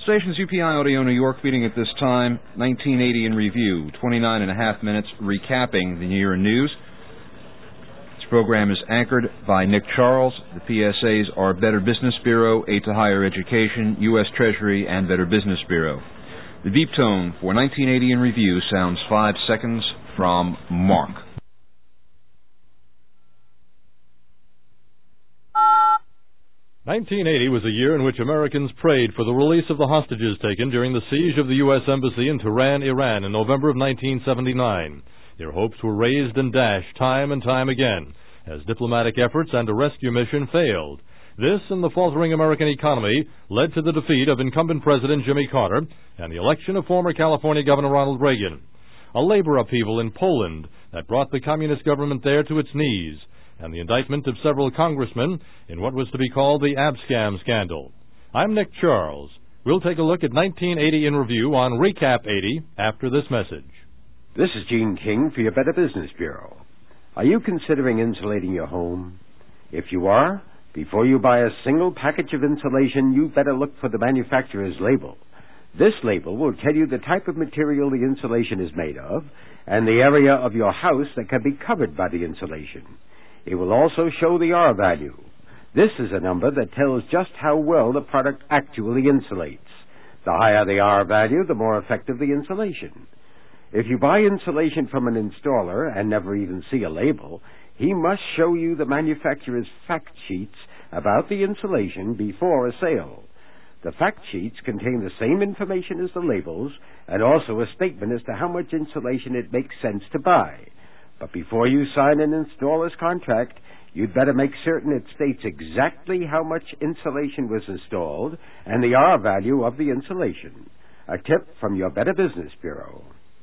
Station's UPI Audio New York meeting at this time, 1980 in review, 29 and a half minutes recapping the year in news. This program is anchored by Nick Charles. The PSAs are Better Business Bureau, Aid to Higher Education, U.S. Treasury, and Better Business Bureau. The beep tone for 1980 in review sounds 5 seconds from Mark. 1980 was a year in which Americans prayed for the release of the hostages taken during the siege of the U.S. Embassy in Tehran, Iran in November of 1979. Their hopes were raised and dashed time and time again as diplomatic efforts and a rescue mission failed. This and the faltering American economy led to the defeat of incumbent President Jimmy Carter and the election of former California Governor Ronald Reagan. A labor upheaval in Poland that brought the communist government there to its knees, and the indictment of several congressmen in what was to be called the Abscam scandal. I'm Nick Charles. We'll take a look at 1980 in review on Recap 80 after this message. This is Gene King for your Better Business Bureau. Are you considering insulating your home? If you are, before you buy a single package of insulation, you better look for the manufacturer's label. This label will tell you the type of material the insulation is made of and the area of your house that can be covered by the insulation. It will also show the R value. This is a number that tells just how well the product actually insulates. The higher the R value, the more effective the insulation. If you buy insulation from an installer and never even see a label, he must show you the manufacturer's fact sheets about the insulation before a sale. The fact sheets contain the same information as the labels and also a statement as to how much insulation it makes sense to buy. But before you sign an installer's contract, you'd better make certain it states exactly how much insulation was installed and the R value of the insulation. A tip from your Better Business Bureau.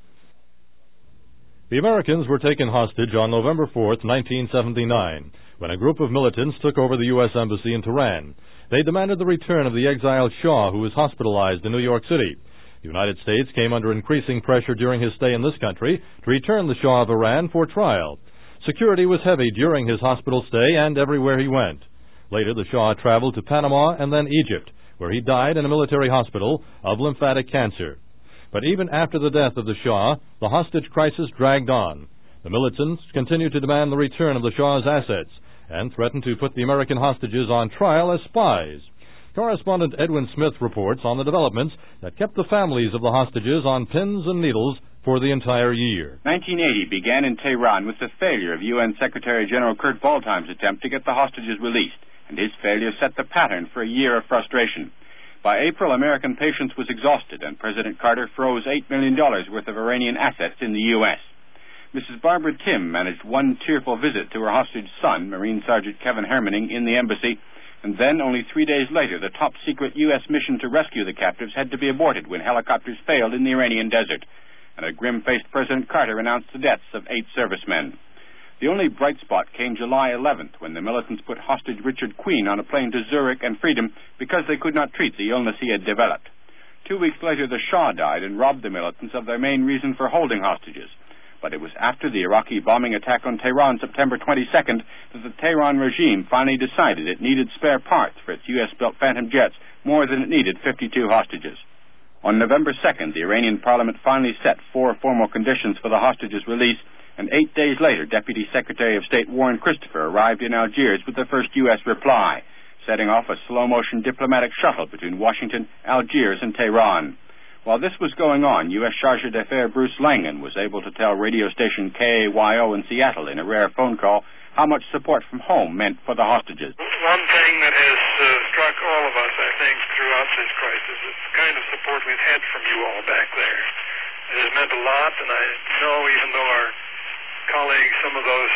The Americans were taken hostage on November 4th, 1979, when a group of militants took over the U.S. Embassy in Tehran. They demanded the return of the exiled Shah, who was hospitalized in New York City. The United States came under increasing pressure during his stay in this country to return the Shah of Iran for trial. Security was heavy during his hospital stay and everywhere he went. Later, the Shah traveled to Panama and then Egypt, where he died in a military hospital of lymphatic cancer. But even after the death of the Shah, the hostage crisis dragged on. The militants continued to demand the return of the Shah's assets and threatened to put the American hostages on trial as spies. Correspondent Edwin Smith reports on the developments that kept the families of the hostages on pins and needles for the entire year. 1980 began in Tehran with the failure of UN Secretary General Kurt Waldheim's attempt to get the hostages released, and his failure set the pattern for a year of frustration. By April, American patience was exhausted, and President Carter froze $8 million worth of Iranian assets in the U.S. Mrs. Barbara Tim managed one tearful visit to her hostage son, Marine Sergeant Kevin Hermaning, in the embassy, and then, only 3 days later, the top-secret U.S. mission to rescue the captives had to be aborted when helicopters failed in the Iranian desert, and a grim-faced President Carter announced the deaths of 8 servicemen. The only bright spot came July 11th, when the militants put hostage Richard Queen on a plane to Zurich and Freedom because they could not treat the illness he had developed. 2 weeks later, the Shah died and robbed the militants of their main reason for holding hostages. But it was after the Iraqi bombing attack on Tehran September 22nd that the Tehran regime finally decided it needed spare parts for its U.S.-built Phantom jets more than it needed 52 hostages. On November 2nd, the Iranian parliament finally set 4 formal conditions for the hostages' release, and 8 days later, Deputy Secretary of State Warren Christopher arrived in Algiers with the first U.S. reply, setting off a slow-motion diplomatic shuttle between Washington, Algiers, and Tehran. While this was going on, U.S. Charge d'Affaires Bruce Langan was able to tell radio station KAYO in Seattle in a rare phone call how much support from home meant for the hostages. One thing that has struck all of us, I think, throughout this crisis is the kind of support we've had from you all back there. It has meant a lot, and I know even though our colleagues, some of those,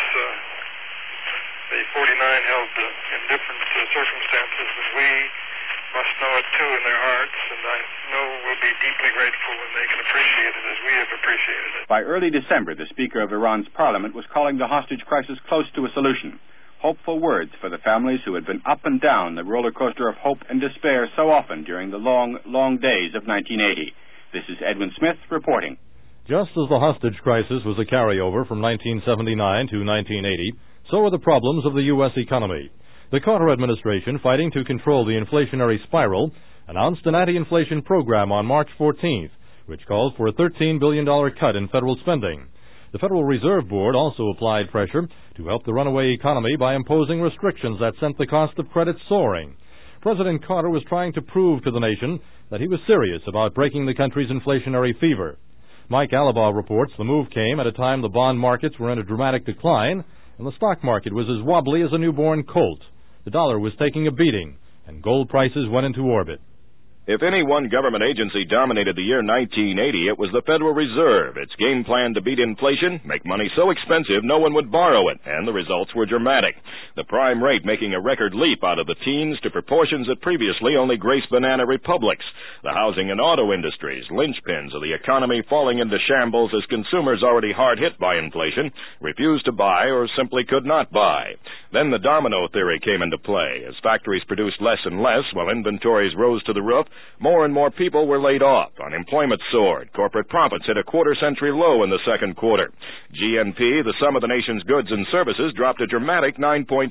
the 49 held in different circumstances, that we must know it too in their hearts, and I know we'll be deeply grateful when they can appreciate it as we have appreciated it. By early December, the Speaker of Iran's parliament was calling the hostage crisis close to a solution. Hopeful words for the families who had been up and down the roller coaster of hope and despair so often during the long, long days of 1980. This is Edwin Smith reporting. Just as the hostage crisis was a carryover from 1979 to 1980, so were the problems of the U.S. economy. The Carter administration, fighting to control the inflationary spiral, announced an anti-inflation program on March 14th, which called for a $13 billion cut in federal spending. The Federal Reserve Board also applied pressure to help the runaway economy by imposing restrictions that sent the cost of credit soaring. President Carter was trying to prove to the nation that he was serious about breaking the country's inflationary fever. Mike Alaba reports the move came at a time the bond markets were in a dramatic decline and the stock market was as wobbly as a newborn colt. The dollar was taking a beating, and gold prices went into orbit. If any one government agency dominated the year 1980, it was the Federal Reserve. Its game plan to beat inflation, make money so expensive no one would borrow it, and the results were dramatic. The prime rate making a record leap out of the teens to proportions that previously only graced banana republics. The housing and auto industries, linchpins of the economy, falling into shambles as consumers already hard hit by inflation refused to buy or simply could not buy. Then the domino theory came into play. As factories produced less and less while inventories rose to the roof, more and more people were laid off. Unemployment soared. Corporate profits hit a quarter-century low in the second quarter. GNP, the sum of the nation's goods and services, dropped a dramatic 9.6%.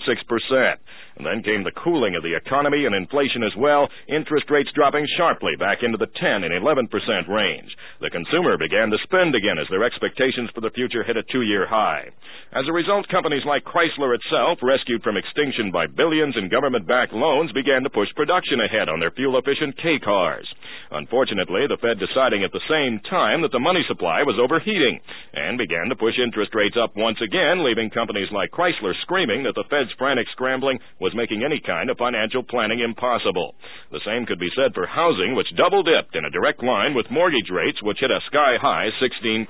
And then came the cooling of the economy and inflation as well, interest rates dropping sharply back into the 10 and 11% range. The consumer began to spend again as their expectations for the future hit a two-year high. As a result, companies like Chrysler itself, rescued from extinction by billions in government-backed loans, began to push production ahead on their fuel-efficient K-cars. Unfortunately, the Fed deciding at the same time that the money supply was overheating and began to push interest rates up once again, leaving companies like Chrysler screaming that the Fed's frantic scrambling was making any kind of financial planning impossible. The same could be said for housing, which double-dipped in a direct line with mortgage rates, which hit a sky-high 16%.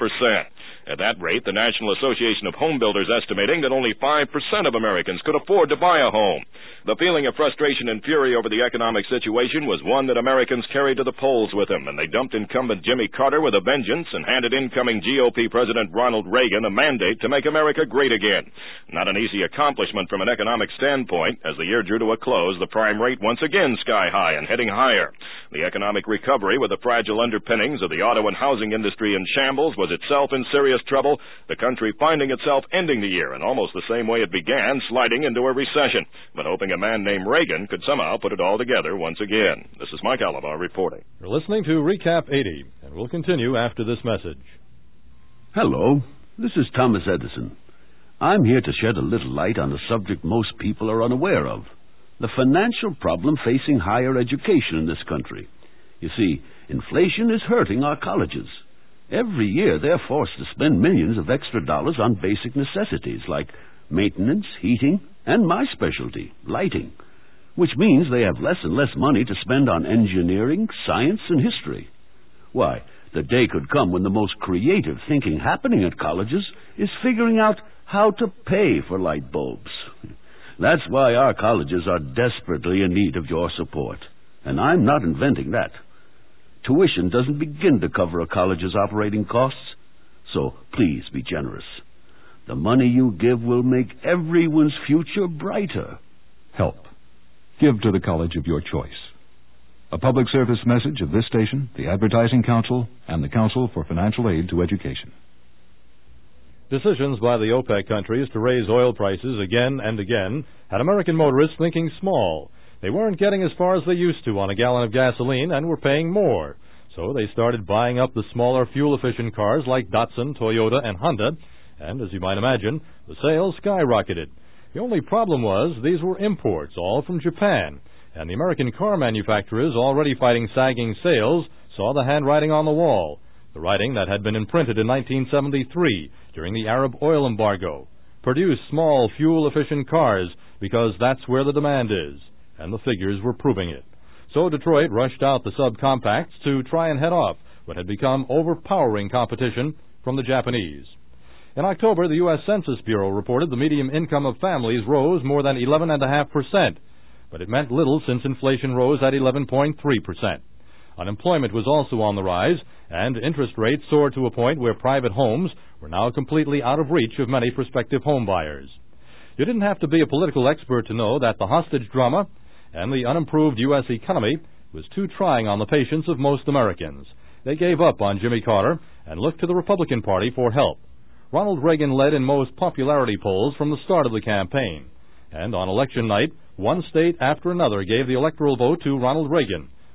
At that rate, the National Association of Home Builders estimating that only 5% of Americans could afford to buy a home. The feeling of frustration and fury over the economic situation was one that Americans carried to the polls with them, and they dumped incumbent Jimmy Carter with a vengeance and handed incoming GOP President Ronald Reagan a mandate to make America great again. Not an easy accomplishment from an economic standpoint. As the year drew to a close, the prime rate once again sky high and heading higher. The economic recovery, with the fragile underpinnings of the auto and housing industry in shambles, was itself in serious trouble, the country finding itself ending the year in almost the same way it began, sliding into a recession, but hoping a man named Reagan could somehow put it all together once again. This is Mike Alaba reporting. You're listening to Recap 80, and we'll continue after this message. Hello, this is Thomas Edison. I'm here to shed a little light on a subject most people are unaware of, the financial problem facing higher education in this country. You see, inflation is hurting our colleges. Every year they're forced to spend millions of extra dollars on basic necessities like maintenance, heating, and my specialty, lighting, which means they have less and less money to spend on engineering, science, and history. Why, the day could come when the most creative thinking happening at colleges is figuring out how to pay for light bulbs. That's why our colleges are desperately in need of your support, and I'm not inventing that. Tuition doesn't begin to cover a college's operating costs, so please be generous. The money you give will make everyone's future brighter. Help. Give to the college of your choice. A public service message of this station, the Advertising Council, and the Council for Financial Aid to Education. Decisions by the OPEC countries to raise oil prices again and again had American motorists thinking small. They weren't getting as far as they used to on a gallon of gasoline and were paying more. So they started buying up the smaller fuel-efficient cars like Datsun, Toyota, and Honda, and as you might imagine, the sales skyrocketed. The only problem was these were imports, all from Japan, and the American car manufacturers, already fighting sagging sales, saw the handwriting on the wall, the writing that had been imprinted in 1973 during the Arab oil embargo. Produce small, fuel-efficient cars because that's where the demand is, and the figures were proving it. So Detroit rushed out the subcompacts to try and head off what had become overpowering competition from the Japanese. In October, the U.S. Census Bureau reported the median income of families rose more than 11.5%, but it meant little since inflation rose at 11.3%. Unemployment was also on the rise, and interest rates soared to a point where private homes were now completely out of reach of many prospective home buyers. You didn't have to be a political expert to know that the hostage drama and the unimproved U.S. economy was too trying on the patience of most Americans. They gave up on Jimmy Carter and looked to the Republican Party for help. Ronald Reagan led in most popularity polls from the start of the campaign, and on election night, one state after another gave the electoral vote to Ronald Reagan,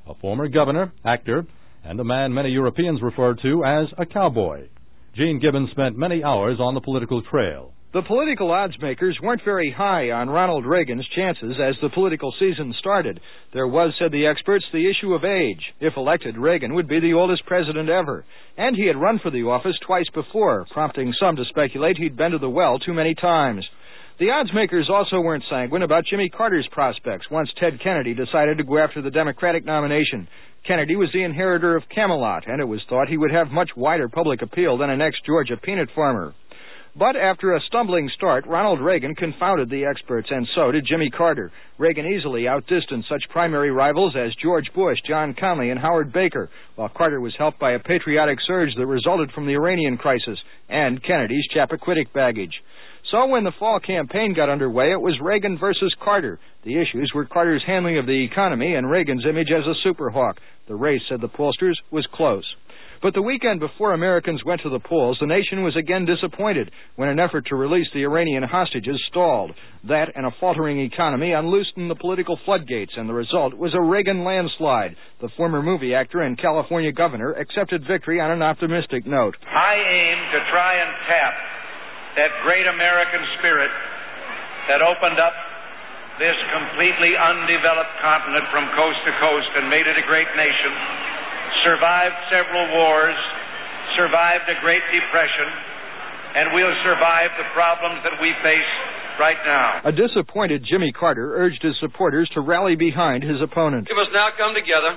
a former governor, actor, and a man many Europeans refer to as a cowboy. Gene Gibbons spent many hours on the political trail. The political odds makers weren't very high on Ronald Reagan's chances as the political season started. There was, said the experts, the issue of age. If elected, Reagan would be the oldest president ever. And he had run for the office twice before, prompting some to speculate he'd been to the well too many times. The odds makers also weren't sanguine about Jimmy Carter's prospects once Ted Kennedy decided to go after the Democratic nomination. Kennedy was the inheritor of Camelot, and it was thought he would have much wider public appeal than an ex-Georgia peanut farmer. But after a stumbling start, Ronald Reagan confounded the experts, and so did Jimmy Carter. Reagan easily outdistanced such primary rivals as George Bush, John Connally, and Howard Baker, while Carter was helped by a patriotic surge that resulted from the Iranian crisis and Kennedy's Chappaquiddick baggage. So when the fall campaign got underway, it was Reagan versus Carter. The issues were Carter's handling of the economy and Reagan's image as a superhawk. The race, said the pollsters, was close. But the weekend before Americans went to the polls, the nation was again disappointed when an effort to release the Iranian hostages stalled. That and a faltering economy unloosened the political floodgates, and the result was a Reagan landslide. The former movie actor and California governor accepted victory on an optimistic note. I aim to try and tap that great American spirit that opened up this completely undeveloped continent from coast to coast and made it a great nation, survived several wars, survived a Great Depression, and will survive the problems that we face right now. A disappointed Jimmy Carter urged his supporters to rally behind his opponent. We must now come together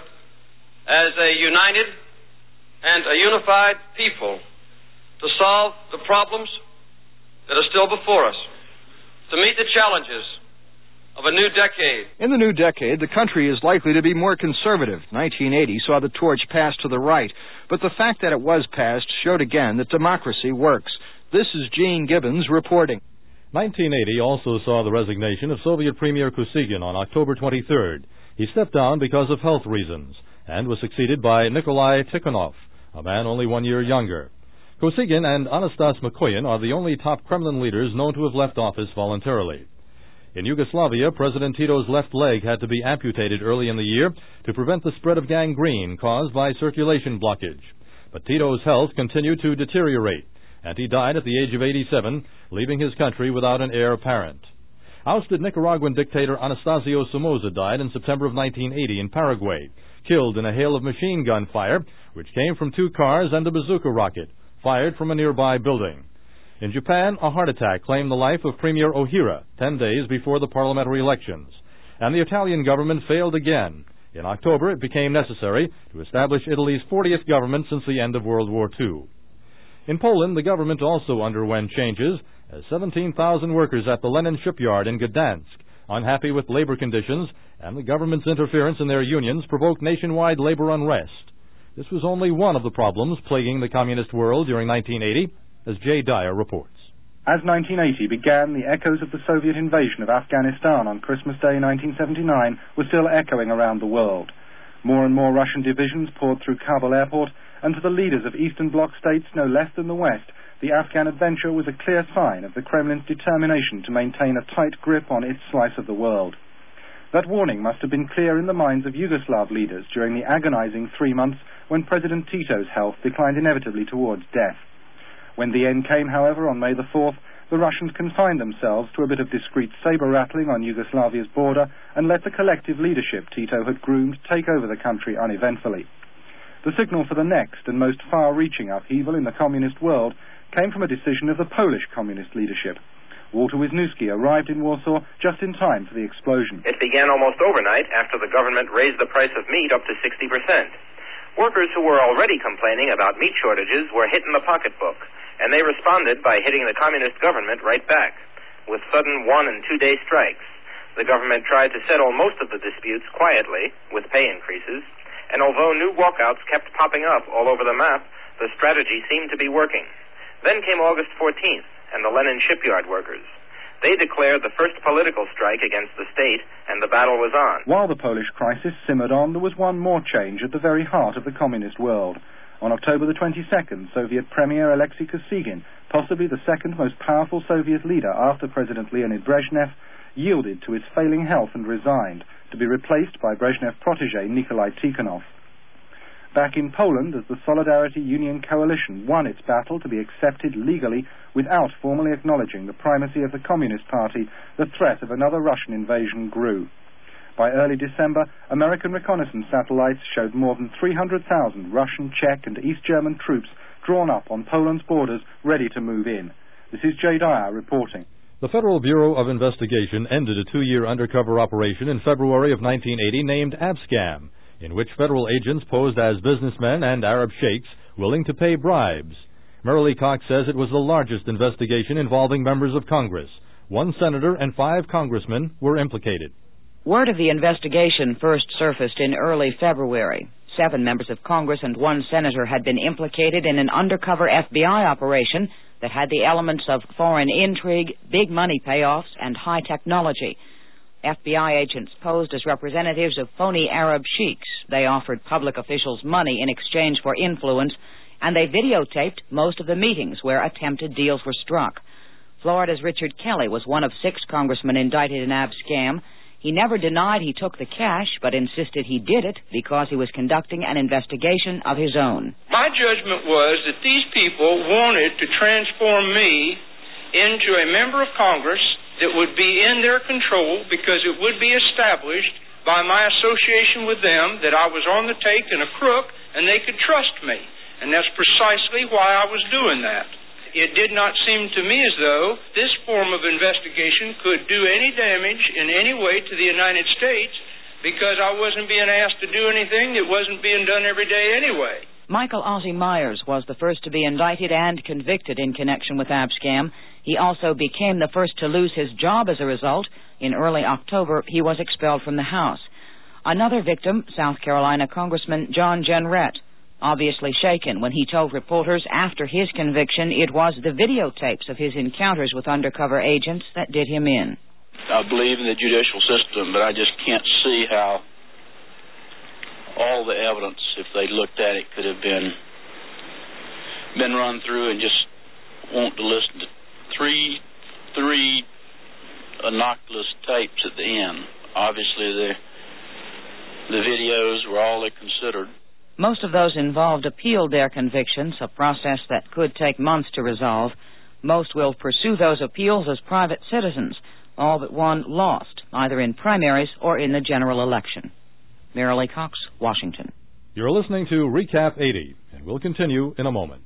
as a united and a unified people to solve the problems that are still before us, to meet the challenges of a new decade. In the new decade, the country is likely to be more conservative. 1980 saw the torch pass to the right, but the fact that it was passed showed again that democracy works. This is Gene Gibbons reporting. 1980 also saw the resignation of Soviet Premier Kosygin on October 23rd. He stepped down because of health reasons and was succeeded by Nikolai Tikhonov, a man only 1 year younger. Kosygin and Anastas Mikoyan are the only top Kremlin leaders known to have left office voluntarily. In Yugoslavia, President Tito's left leg had to be amputated early in the year to prevent the spread of gangrene caused by circulation blockage. But Tito's health continued to deteriorate, and he died at the age of 87, leaving his country without an heir apparent. Ousted Nicaraguan dictator Anastasio Somoza died in September of 1980 in Paraguay, killed in a hail of machine gun fire, which came from 2 cars and a bazooka rocket, fired from a nearby building. In Japan, a heart attack claimed the life of Premier Ohira 10 days before the parliamentary elections. And the Italian government failed again. In October, it became necessary to establish Italy's 40th government since the end of World War II. In Poland, the government also underwent changes, as 17,000 workers at the Lenin shipyard in Gdansk, unhappy with labor conditions and the government's interference in their unions, provoked nationwide labor unrest. This was only one of the problems plaguing the communist world during 1980, as Jay Dyer reports. As 1980 began, the echoes of the Soviet invasion of Afghanistan on Christmas Day 1979 were still echoing around the world. More and more Russian divisions poured through Kabul airport, and to the leaders of Eastern Bloc states no less than the West, the Afghan adventure was a clear sign of the Kremlin's determination to maintain a tight grip on its slice of the world. That warning must have been clear in the minds of Yugoslav leaders during the agonizing 3 months when President Tito's health declined inevitably towards death. When the end came, however, on May the 4th, the Russians confined themselves to a bit of discreet saber-rattling on Yugoslavia's border and let the collective leadership Tito had groomed take over the country uneventfully. The signal for the next and most far-reaching upheaval in the communist world came from a decision of the Polish communist leadership. Walter Wisniewski arrived in Warsaw just in time for the explosion. It began almost overnight after the government raised the price of meat up to 60%. Workers who were already complaining about meat shortages were hit in the pocketbook, and they responded by hitting the communist government right back, with sudden 1- and 2-day strikes. The government tried to settle most of the disputes quietly, with pay increases, and although new walkouts kept popping up all over the map, the strategy seemed to be working. Then came August 14th, and the Lenin shipyard workers. They declared the first political strike against the state, and the battle was on. While the Polish crisis simmered on, there was one more change at the very heart of the communist world. On October the 22nd, Soviet Premier Alexei Kosygin, possibly the second most powerful Soviet leader after President Leonid Brezhnev, yielded to his failing health and resigned, to be replaced by Brezhnev protege Nikolai Tikhonov. Back in Poland, as the Solidarity Union coalition won its battle to be accepted legally without formally acknowledging the primacy of the Communist Party, the threat of another Russian invasion grew. By early December, American reconnaissance satellites showed more than 300,000 Russian, Czech and East German troops drawn up on Poland's borders, ready to move in. This is Jay Dyer reporting. The Federal Bureau of Investigation ended a 2-year undercover operation in February of 1980 named Abscam, in which federal agents posed as businessmen and Arab sheikhs willing to pay bribes. Merrilee Cox says it was the largest investigation involving members of Congress. 1 senator and 5 congressmen were implicated. Word of the investigation first surfaced in early February. 7 members of Congress and 1 senator had been implicated in an undercover FBI operation that had the elements of foreign intrigue, big money payoffs, and high technology. FBI agents posed as representatives of phony Arab sheikhs. They offered public officials money in exchange for influence, and they videotaped most of the meetings where attempted deals were struck. Florida's Richard Kelly was one of 6 congressmen indicted in Abscam. He never denied he took the cash, but insisted he did it because he was conducting an investigation of his own. My judgment was that these people wanted to transform me into a member of Congress that would be in their control because it would be established by my association with them that I was on the take and a crook and they could trust me. And that's precisely why I was doing that. It did not seem to me as though this form of investigation could do any damage in any way to the United States because I wasn't being asked to do anything that wasn't being done every day anyway. Michael Ozzie Myers was the first to be indicted and convicted in connection with Abscam. He also became the first to lose his job as a result. In early October, he was expelled from the House. Another victim, South Carolina Congressman John Jenrette, obviously shaken when he told reporters after his conviction it was the videotapes of his encounters with undercover agents that did him in. I believe in the judicial system, but I just can't see how all the evidence, if they looked at it, could have been run through and just want to listen to three innocuous tapes at the end. Obviously, the videos were all they considered. Most of those involved appealed their convictions, a process that could take months to resolve. Most will pursue those appeals as private citizens. All but one lost, either in primaries or in the general election. Merrilee Cox, Washington. You're listening to Recap 80, and we'll continue in a moment.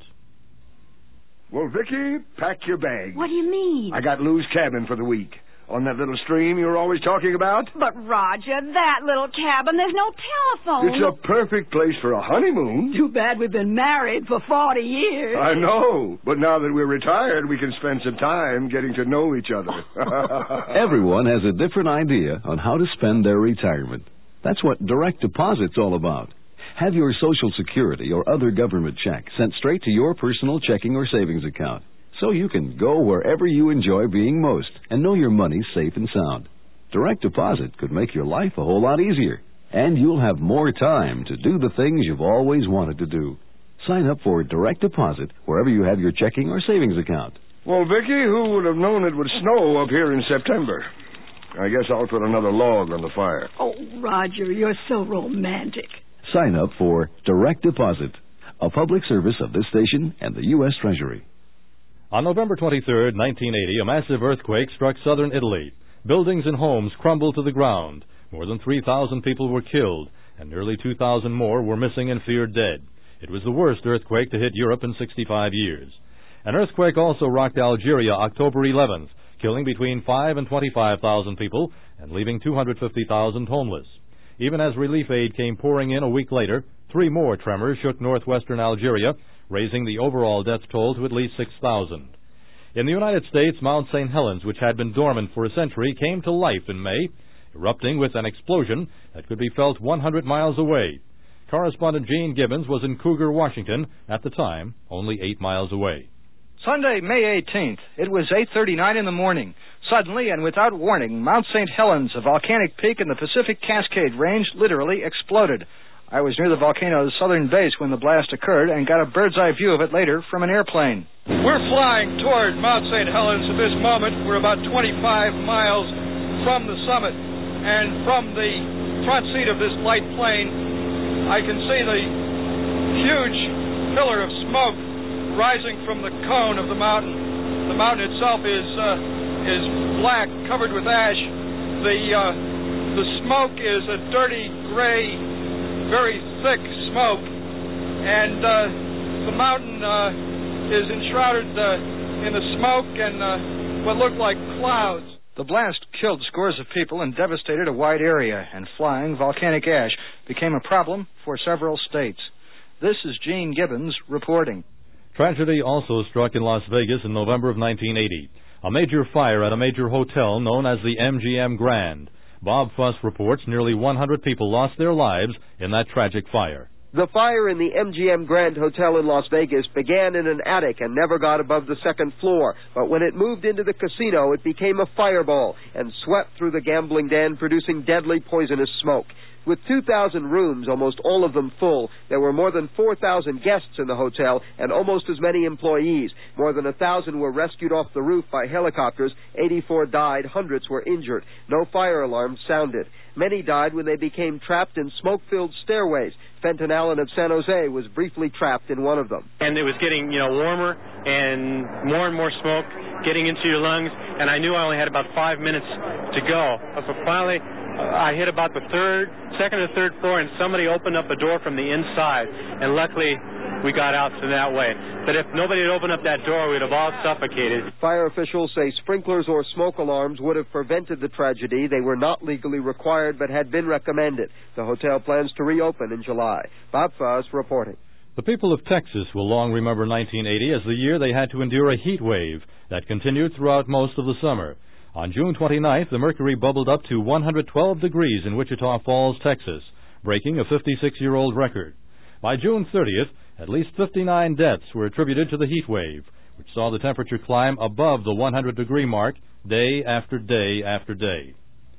Well, Vicky, pack your bag. What do you mean? I got Lou's cabin for the week. On that little stream you were always talking about? But, Roger, that little cabin, there's no telephone. It's a perfect place for a honeymoon. Too bad we've been married for 40 years. I know, but now that we're retired, we can spend some time getting to know each other. Everyone has a different idea on how to spend their retirement. That's what direct deposit's all about. Have your Social Security or other government check sent straight to your personal checking or savings account, so you can go wherever you enjoy being most and know your money's safe and sound. Direct deposit could make your life a whole lot easier, and you'll have more time to do the things you've always wanted to do. Sign up for direct deposit wherever you have your checking or savings account. Well, Vicky, who would have known it would snow up here in September? I guess I'll put another log on the fire. Oh, Roger, you're so romantic. Sign up for direct deposit, a public service of this station and the U.S. Treasury. On November 23, 1980, a massive earthquake struck southern Italy. Buildings and homes crumbled to the ground. More than 3,000 people were killed, and nearly 2,000 more were missing and feared dead. It was the worst earthquake to hit Europe in 65 years. An earthquake also rocked Algeria October 11th, killing between 5,000 and 25,000 people and leaving 250,000 homeless. Even as relief aid came pouring in a week later, 3 more tremors shook northwestern Algeria, raising the overall death toll to at least 6,000. In the United States, Mount St. Helens, which had been dormant for a century, came to life in May, erupting with an explosion that could be felt 100 miles away. Correspondent Gene Gibbons was in Cougar, Washington, at the time only 8 miles away. Sunday, May 18th. It was 8:39 in the morning. Suddenly and without warning, Mount St. Helens, a volcanic peak in the Pacific Cascade Range, literally exploded. I was near the volcano's southern base when the blast occurred and got a bird's-eye view of it later from an airplane. We're flying toward Mount St. Helens at this moment. We're about 25 miles from the summit. And from the front seat of this light plane, I can see the huge pillar of smoke rising from the cone of the mountain. The mountain itself is black, covered with ash. The smoke is a dirty gray, very thick smoke, and the mountain is enshrouded in the smoke and what looked like clouds. The blast killed scores of people and devastated a wide area, and flying volcanic ash became a problem for several states. This is Gene Gibbons reporting. Tragedy also struck in Las Vegas in November of 1980. A major fire at a major hotel known as the MGM Grand. Bob Fuss reports nearly 100 people lost their lives in that tragic fire. The fire in the MGM Grand Hotel in Las Vegas began in an attic and never got above the second floor. But when it moved into the casino, it became a fireball and swept through the gambling den, producing deadly poisonous smoke. With 2,000 rooms, almost all of them full, there were more than 4,000 guests in the hotel and almost as many employees. More than 1,000 were rescued off the roof by helicopters. 84 died. Hundreds were injured. No fire alarms sounded. Many died when they became trapped in smoke-filled stairways. Fenton Allen of San Jose was briefly trapped in one of them. And it was getting, warmer and more smoke getting into your lungs, and I knew I only had about 5 minutes to go. So finally, I hit about the second or third floor, and somebody opened up a door from the inside, and luckily we got out through that way. But if nobody had opened up that door, we'd have all suffocated. Fire officials say sprinklers or smoke alarms would have prevented the tragedy. They were not legally required, but had been recommended. The hotel plans to reopen in July. Bob Fuss reporting. The people of Texas will long remember 1980 as the year they had to endure a heat wave that continued throughout most of the summer. On June 29th, the mercury bubbled up to 112 degrees in Wichita Falls, Texas, breaking a 56-year-old record. By June 30th, at least 59 deaths were attributed to the heat wave, which saw the temperature climb above the 100-degree mark day after day after day.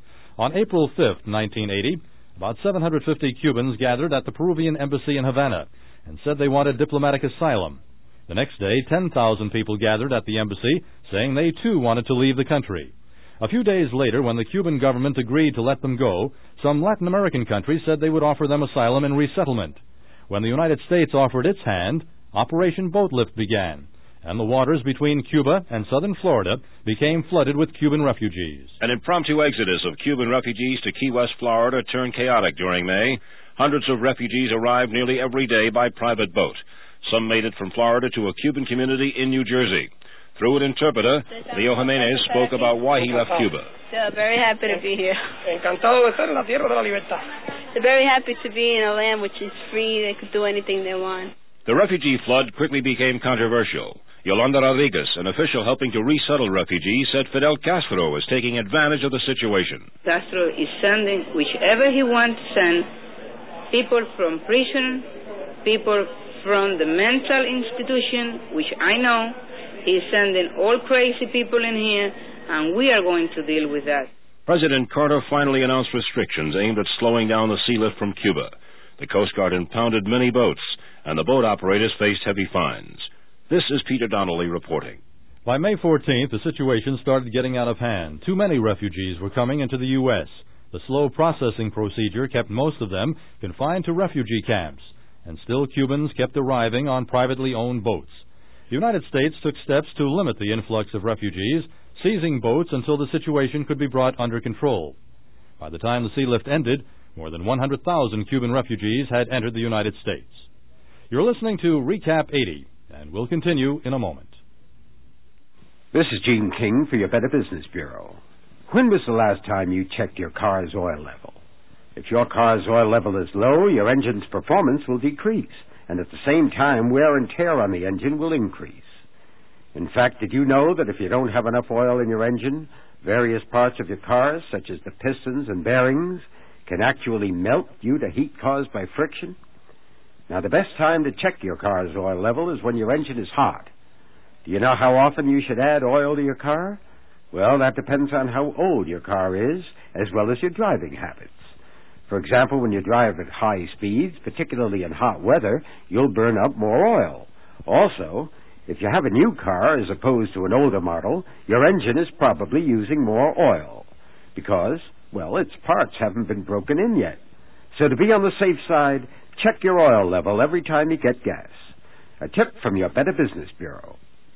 On April 5th, 1980, about 750 Cubans gathered at the Peruvian embassy in Havana and said they wanted diplomatic asylum. The next day, 10,000 people gathered at the embassy, saying they too wanted to leave the country. A few days later, when the Cuban government agreed to let them go, some Latin American countries said they would offer them asylum and resettlement. When the United States offered its hand, Operation Boat Lift began, and the waters between Cuba and southern Florida became flooded with Cuban refugees. An impromptu exodus of Cuban refugees to Key West, Florida turned chaotic during May. Hundreds of refugees arrived nearly every day by private boat. Some made it from Florida to a Cuban community in New Jersey. Through an interpreter, Leo Jimenez spoke about why he left Cuba. Very happy to be here. Encantado de estar en la tierra de la libertad. They're very happy to be in a land which is free. They could do anything they want. The refugee flood quickly became controversial. Yolanda Rodriguez, an official helping to resettle refugees, said Fidel Castro was taking advantage of the situation. Castro is sending whichever he wants to send, people from prison, people from the mental institution, which I know. He's sending all crazy people in here, and we are going to deal with that. President Carter finally announced restrictions aimed at slowing down the sea lift from Cuba. The Coast Guard impounded many boats, and the boat operators faced heavy fines. This is Peter Donnelly reporting. By May 14th, the situation started getting out of hand. Too many refugees were coming into the U.S. The slow processing procedure kept most of them confined to refugee camps, and still Cubans kept arriving on privately owned boats. The United States took steps to limit the influx of refugees, seizing boats until the situation could be brought under control. By the time the sea lift ended, more than 100,000 Cuban refugees had entered the United States. You're listening to Recap 80, and we'll continue in a moment. This is Gene King for your Better Business Bureau. When was the last time you checked your car's oil level? If your car's oil level is low, your engine's performance will decrease, and at the same time, wear and tear on the engine will increase. In fact, did you know that if you don't have enough oil in your engine, various parts of your car, such as the pistons and bearings, can actually melt due to heat caused by friction? Now, the best time to check your car's oil level is when your engine is hot. Do you know how often you should add oil to your car? Well, that depends on how old your car is, as well as your driving habits. For example, when you drive at high speeds, particularly in hot weather, you'll burn up more oil. Also, if you have a new car as opposed to an older model, your engine is probably using more oil. Because Well, its parts haven't been broken in yet. So to be on the safe side, check your oil level every time you get gas. A tip from your Better Business Bureau.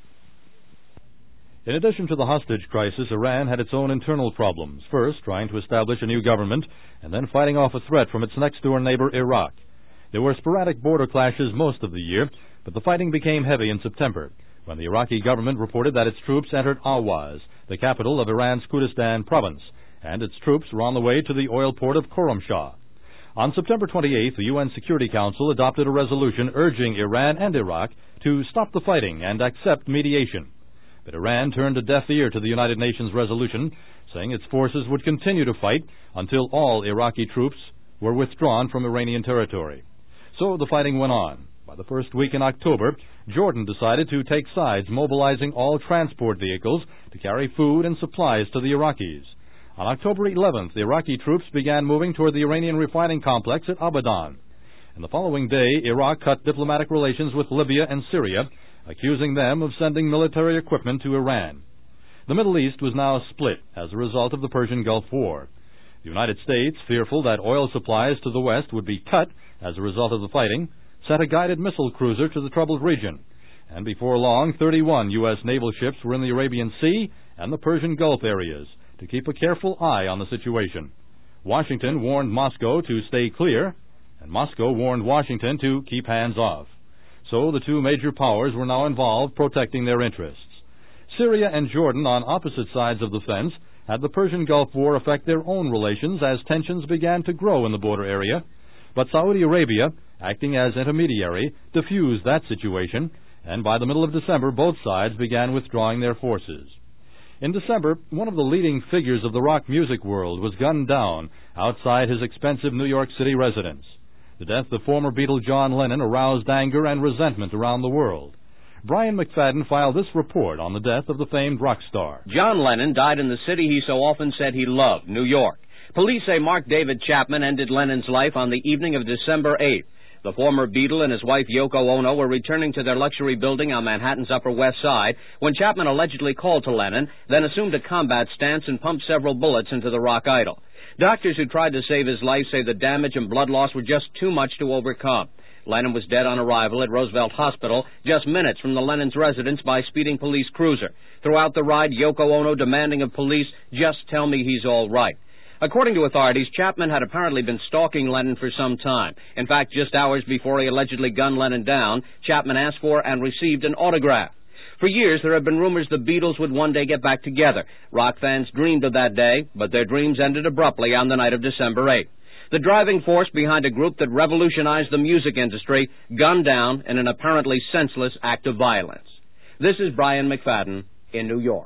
In addition to the hostage crisis, Iran had its own internal problems. First, trying to establish a new government, and then fighting off a threat from its next-door neighbor, Iraq. There were sporadic border clashes most of the year, but the fighting became heavy in September, when the Iraqi government reported that its troops entered Awaz, the capital of Iran's Kurdistan province, and its troops were on the way to the oil port of Khorramshahr. On September 28th, the UN Security Council adopted a resolution urging Iran and Iraq to stop the fighting and accept mediation. But Iran turned a deaf ear to the United Nations resolution, saying its forces would continue to fight until all Iraqi troops were withdrawn from Iranian territory. So the fighting went on. By the first week in October, Jordan decided to take sides, mobilizing all transport vehicles to carry food and supplies to the Iraqis. On October 11th, the Iraqi troops began moving toward the Iranian refining complex at Abadan. And the following day, Iraq cut diplomatic relations with Libya and Syria, accusing them of sending military equipment to Iran. The Middle East was now split as a result of the Persian Gulf War. The United States, fearful that oil supplies to the West would be cut as a result of the fighting, sent a guided missile cruiser to the troubled region. And before long, 31 U.S. naval ships were in the Arabian Sea and the Persian Gulf areas to keep a careful eye on the situation. Washington warned Moscow to stay clear, and Moscow warned Washington to keep hands off. So the two major powers were now involved, protecting their interests. Syria and Jordan, on opposite sides of the fence, had the Persian Gulf War affect their own relations as tensions began to grow in the border area. But Saudi Arabia, acting as intermediary, diffused that situation, and by the middle of December, both sides began withdrawing their forces. In December, one of the leading figures of the rock music world was gunned down outside his expensive New York City residence. The death of former Beatle John Lennon aroused anger and resentment around the world. Brian McFadden filed this report on the death of the famed rock star. John Lennon died in the city he so often said he loved, New York. Police say Mark David Chapman ended Lennon's life on the evening of December 8th. The former Beatle and his wife Yoko Ono were returning to their luxury building on Manhattan's Upper West Side when Chapman allegedly called to Lennon, then assumed a combat stance and pumped several bullets into the rock idol. Doctors who tried to save his life say the damage and blood loss were just too much to overcome. Lennon was dead on arrival at Roosevelt Hospital, just minutes from the Lennon's residence by speeding police cruiser. Throughout the ride, Yoko Ono demanding of police, "Just tell me he's all right." According to authorities, Chapman had apparently been stalking Lennon for some time. In fact, just hours before he allegedly gunned Lennon down, Chapman asked for and received an autograph. For years, there have been rumors the Beatles would one day get back together. Rock fans dreamed of that day, but their dreams ended abruptly on the night of December 8th. The driving force behind a group that revolutionized the music industry, gunned down in an apparently senseless act of violence. This is Brian McFadden in New York.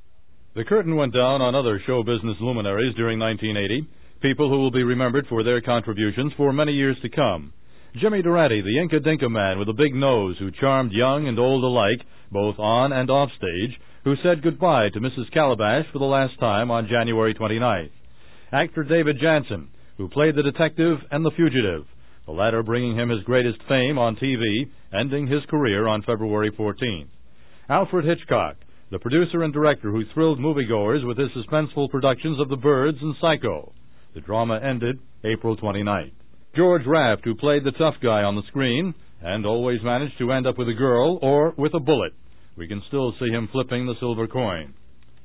The curtain went down on other show business luminaries during 1980, people who will be remembered for their contributions for many years to come. Jimmy Durante, the Inca Dinka man with a big nose who charmed young and old alike, both on and off stage, who said goodbye to Mrs. Calabash for the last time on January 29th. Actor David Jansen, who played the detective and the fugitive, the latter bringing him his greatest fame on TV, ending his career on February 14th. Alfred Hitchcock, the producer and director who thrilled moviegoers with his suspenseful productions of The Birds and Psycho. The drama ended April 29th. George Raft, who played the tough guy on the screen and always managed to end up with a girl or with a bullet. We can still see him flipping the silver coin.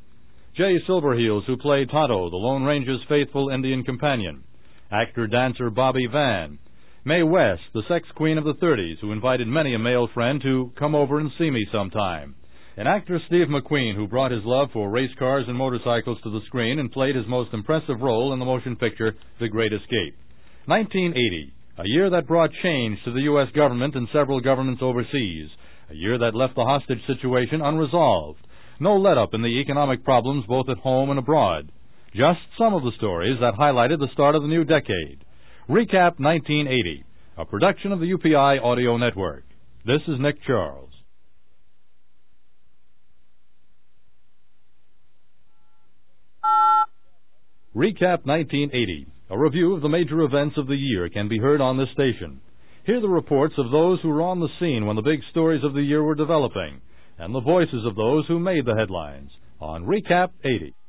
Jay Silverheels, who played Tonto, the Lone Ranger's faithful Indian companion. Actor-dancer Bobby Van. Mae West, the sex queen of the 30s, who invited many a male friend to come over and see me sometime. And actor Steve McQueen, who brought his love for race cars and motorcycles to the screen and played his most impressive role in the motion picture The Great Escape. 1980, a year that brought change to the U.S. government and several governments overseas. A year that left the hostage situation unresolved. No let-up in the economic problems both at home and abroad. Just some of the stories that highlighted the start of the new decade. Recap 1980, a production of the UPI Audio Network. This is Nick Charles. Recap 1980, a review of the major events of the year, can be heard on this station. Hear the reports of those who were on the scene when the big stories of the year were developing, and the voices of those who made the headlines on Recap 80.